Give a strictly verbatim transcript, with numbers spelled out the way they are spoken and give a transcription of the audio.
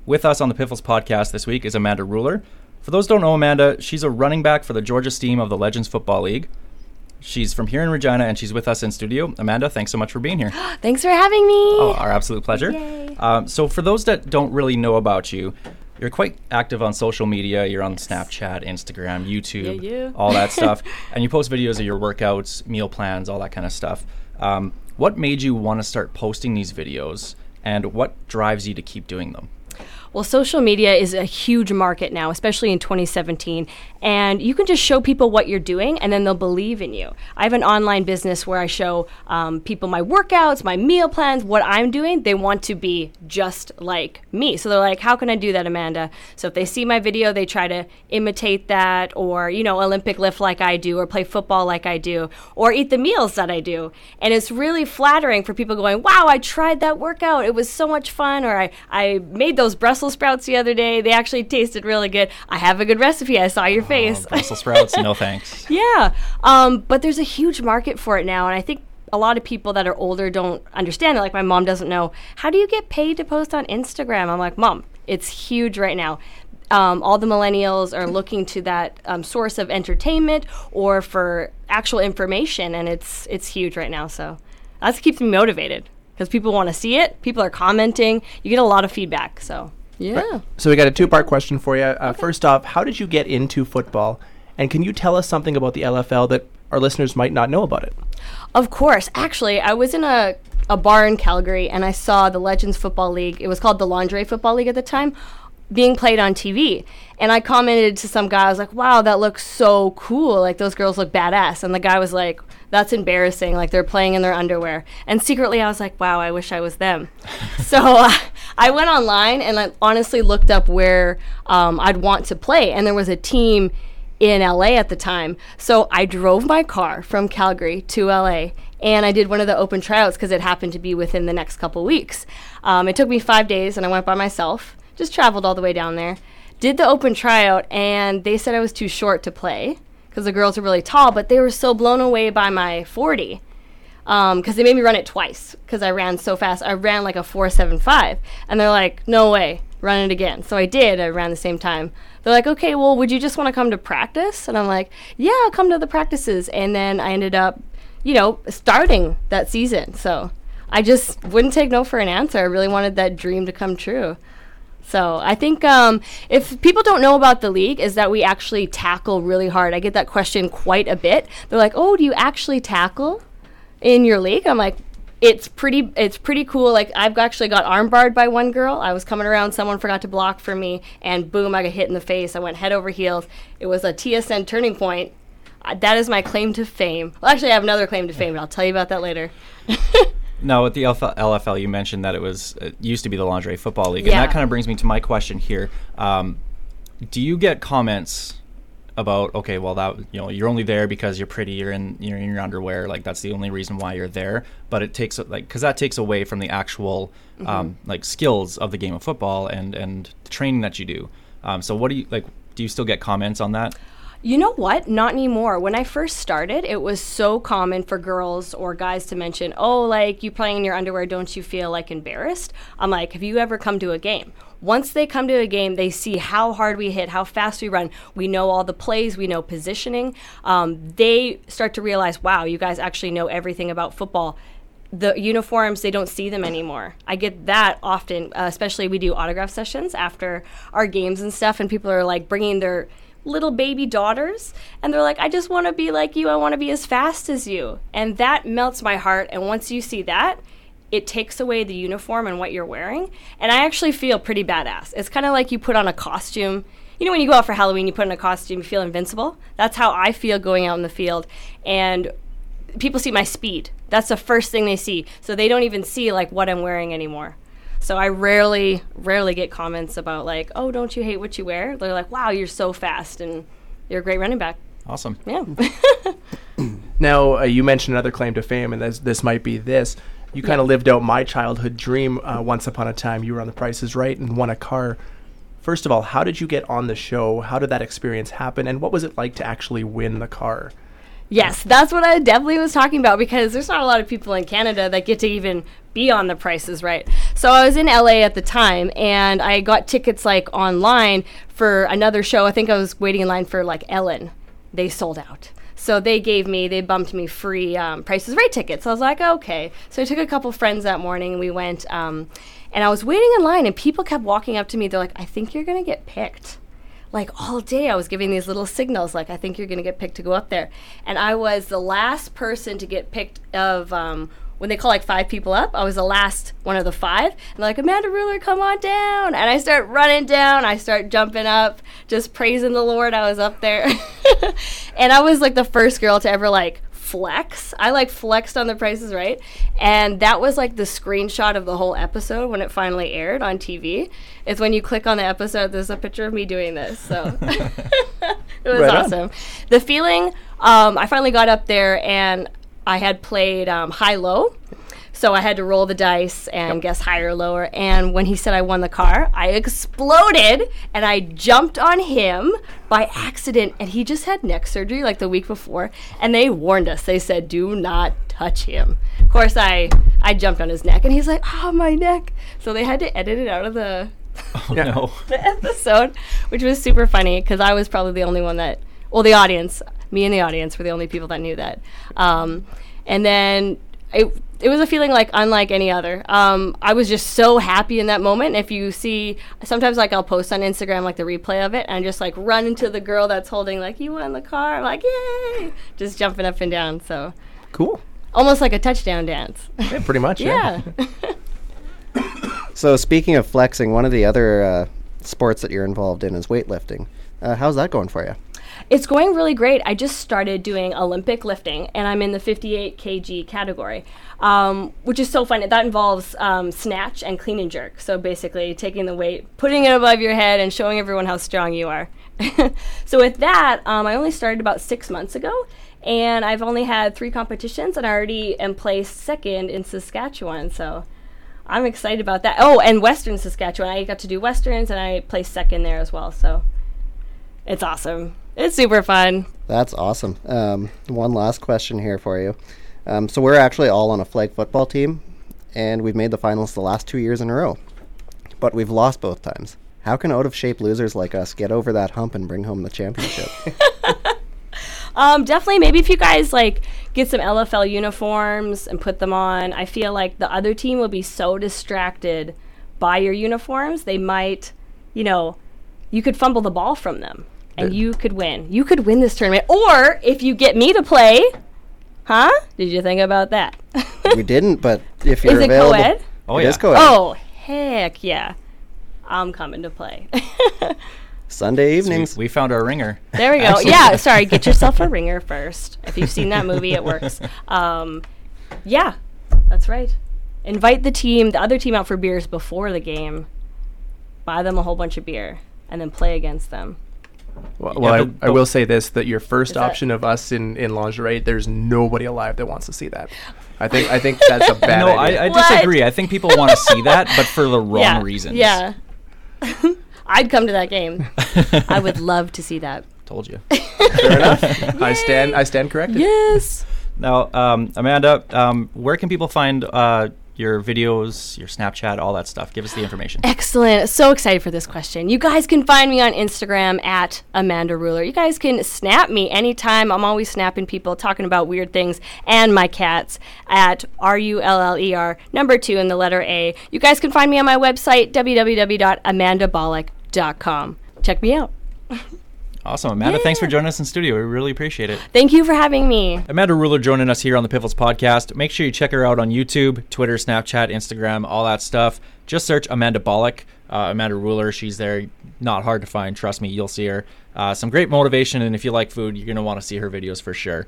With us on the Piffles podcast this week is Amanda Ruller. For those who don't know Amanda, she's a running back for the Georgia Steam of the Legends Football League. She's from here in Regina, and she's with us in studio. Amanda, thanks so much for being here. Thanks for having me. Oh, our absolute pleasure. Yay. Um, so for those that don't really know about you, you're quite active on social media. You're on yes. Snapchat, Instagram, YouTube, yeah, yeah. all that stuff. And you post videos of your workouts, meal plans, all that kind of stuff. Um, what made you want to start posting these videos, and what drives you to keep doing them? Well, social media is a huge market now, especially in twenty seventeen, and you can just show people what you're doing and then they'll believe in you. I have an online business where I show um, people my workouts, my meal plans, what I'm doing. They want to be just like me. So they're like, how can I do that, Amanda? So if they see my video, they try to imitate that, or, you know, Olympic lift like I do, or play football like I do, or eat the meals that I do. And it's really flattering for people going, wow, I tried that workout. It was so much fun. Or I, I made those Brussels sprouts the other day. They actually tasted really good. I have a good recipe. I saw your face. Oh, Brussels sprouts, no thanks. Yeah. Um, but there's a huge market for it now. And I think a lot of people that are older don't understand it. Like my mom doesn't know, how do you get paid to post on Instagram? I'm like, Mom, it's huge right now. Um, all the millennials are looking to that um, source of entertainment or for actual information. And it's, it's huge right now. So that's what keeps me motivated, because people want to see it. People are commenting. You get a lot of feedback. So yeah. Right. So we got a two-part question for you. Uh, okay. First off, how did you get into football? And can you tell us something about the L F L that our listeners might not know about it? Of course. Actually, I was in a, a bar in Calgary, and I saw the Legends Football League. It was called the Lingerie Football League at the time, being played on T V. And I commented to some guy, I was like, wow, that looks so cool. Like, those girls look badass. And the guy was like, that's embarrassing. Like, they're playing in their underwear. And secretly, I was like, wow, I wish I was them. So uh, I went online and I honestly looked up where um, I'd want to play. And there was a team in L A at the time. So I drove my car from Calgary to L A, and I did one of the open tryouts because it happened to be within the next couple weeks. Um, it took me five days, and I went by myself. Just traveled all the way down there, did the open tryout, and they said I was too short to play because the girls are really tall, but they were so blown away by my forty because um, they made me run it twice because I ran so fast. I ran like a four seven five, and they're like, no way, run it again. So I did. I ran the same time. They're like, okay, well, would you just want to come to practice? And I'm like, yeah, I'll come to the practices. And then I ended up, you know, starting that season. So I just wouldn't take no for an answer. I really wanted that dream to come true. So I think um, if people don't know about the league, is that we actually tackle really hard. I get that question quite a bit. They're like, oh, do you actually tackle in your league? I'm like, it's pretty it's pretty cool. Like, I've actually got armbarred by one girl. I was coming around, someone forgot to block for me, and boom, I got hit in the face. I went head over heels. It was a T S N turning point. Uh, that is my claim to fame. Well, actually, I have another claim to fame, but I'll tell you about that later. Now, with the L F L, you mentioned that it was it used to be the Lingerie Football League, yeah. and that kind of brings me to my question here. Um, do you get comments about, okay, well, that you know, you're only there because you're pretty, you're in you're in your underwear, like that's the only reason why you're there, but it takes like because that takes away from the actual mm-hmm. um, like skills of the game of football and and the training that you do. Um, so, what do you like? Do you still get comments on that? You know what? Not anymore. When I first started, it was so common for girls or guys to mention, oh, like, you playing in your underwear, don't you feel, like, embarrassed? I'm like, have you ever come to a game? Once they come to a game, they see how hard we hit, how fast we run. We know all the plays. We know positioning. Um, they start to realize, wow, you guys actually know everything about football. The uniforms, they don't see them anymore. I get that often, uh, especially we do autograph sessions after our games and stuff, and people are, like, bringing their little baby daughters, and they're like, I just want to be like you. I want to be as fast as you. And that melts my heart. And once you see that, it takes away the uniform and what you're wearing. And I actually feel pretty badass. It's kind of like you put on a costume. You know, when you go out for Halloween, you put on a costume, you feel invincible. That's how I feel going out in the field. And people see my speed. That's the first thing they see. So they don't even see like what I'm wearing anymore. So I rarely, rarely get comments about like, oh, don't you hate what you wear? They're like, wow, you're so fast and you're a great running back. Awesome. Yeah. Now, uh, you mentioned another claim to fame, and this, this might be this. You kind of yeah. lived out my childhood dream uh, once upon a time. You were on The Price is Right and won a car. First of all, how did you get on the show? How did that experience happen? And what was it like to actually win the car? Yes, that's what I definitely was talking about, because there's not a lot of people in Canada that get to even be on The Price is Right. So I was in L A at the time, and I got tickets like online for another show. I think I was waiting in line for like Ellen. They sold out. So they gave me, they bumped me free um, Price is Right tickets. So I was like, okay. So I took a couple friends that morning, and we went, um, and I was waiting in line, and people kept walking up to me. They're like, I think you're going to get picked. Like all day I was giving these little signals, like, I think you're going to get picked to go up there. And I was the last person to get picked of, um, when they call like five people up, I was the last one of the five. And they're like, Amanda Ruler, come on down. And I start running down. I start jumping up, just praising the Lord I was up there. And I was like the first girl to ever like flex. I like flexed on The Price is Right. And that was like the screenshot of the whole episode when it finally aired on T V. It's when you click on the episode, there's a picture of me doing this. So it was Right on. awesome. The feeling, um, I finally got up there, and I had played um, high-low, so I had to roll the dice and Yep. guess higher or lower. And when he said I won the car, I exploded, and I jumped on him by accident. And he just had neck surgery like the week before, and they warned us. They said, do not touch him. Of course, I, I jumped on his neck, and he's like, oh, my neck. So they had to edit it out of the, Oh, Yeah. no. the episode, which was super funny because I was probably the only one that, well, the audience, me and the audience were the only people that knew that. Um, and then it, it was a feeling like unlike any other. Um, I was just so happy in that moment. If you see, sometimes like I'll post on Instagram like the replay of it, and just like run into the girl that's holding like, you won the car. I'm like, yay! Just jumping up and down. So Cool. almost like a touchdown dance. Yeah, pretty much. Yeah. So speaking of flexing, one of the other uh, sports that you're involved in is weightlifting. Uh, how's that going for you? It's going really great. I just started doing Olympic lifting, and I'm in the fifty-eight kilogram category, um, which is so fun. That involves um, snatch and clean and jerk. So basically taking the weight, putting it above your head, and showing everyone how strong you are. So with that, um, I only started about six months ago, and I've only had three competitions, and I already am placed second in Saskatchewan. So I'm excited about that. Oh, and Western Saskatchewan. I got to do Westerns, and I placed second there as well. So it's awesome. It's super fun. That's awesome. Um, one last question here for you. Um, so we're actually all on a flag football team, and we've made the finals the last two years in a row, but we've lost both times. How can out-of-shape losers like us get over that hump and bring home the championship? Um, definitely, maybe if you guys like get some L F L uniforms and put them on, I feel like the other team will be so distracted by your uniforms, they might, you know, you could fumble the ball from them, and you could win. You could win this tournament. Or if you get me to play, huh? Did you think about that? We didn't, but if you're Is it available, co-ed? Oh, it yeah. is co-ed. Oh, heck yeah. I'm coming to play. Sunday So we, evenings. we found our ringer. There we go. Yeah, sorry. Get yourself a ringer first. If you've seen that movie, it works. Um, yeah, that's right. Invite the team, the other team out for beers before the game. Buy them a whole bunch of beer, and then play against them. Well, Yeah, well I, but- I but- will say this, that your first Is that- option of us in, in lingerie, there's nobody alive that wants to see that. I think I think that's a bad No, idea. I, I What? disagree. I think people want to see that, but for the wrong yeah. reasons. Yeah. I'd come to that game. I would love to see that. Told you. Fair enough. I stand I stand corrected. Yes. Now, um, Amanda, um, where can people find uh, your videos, your Snapchat, all that stuff? Give us the information. Excellent. So excited for this question. You guys can find me on Instagram at Amanda Ruler. You guys can snap me anytime. I'm always snapping people, talking about weird things, and my cats at R U L L E R, number two and the letter A. You guys can find me on my website, w w w dot amanda bollock dot com. Check me out. Awesome. Amanda, Yeah. thanks for joining us in studio. We really appreciate it. Thank you for having me. Amanda Ruler joining us here on the Pivots Podcast. Make sure you check her out on YouTube, Twitter, Snapchat, Instagram, all that stuff. Just search Amanda Bollock, uh, Amanda Ruler. She's there. Not hard to find. Trust me, you'll see her. Uh, some great motivation, and if you like food, you're going to want to see her videos for sure.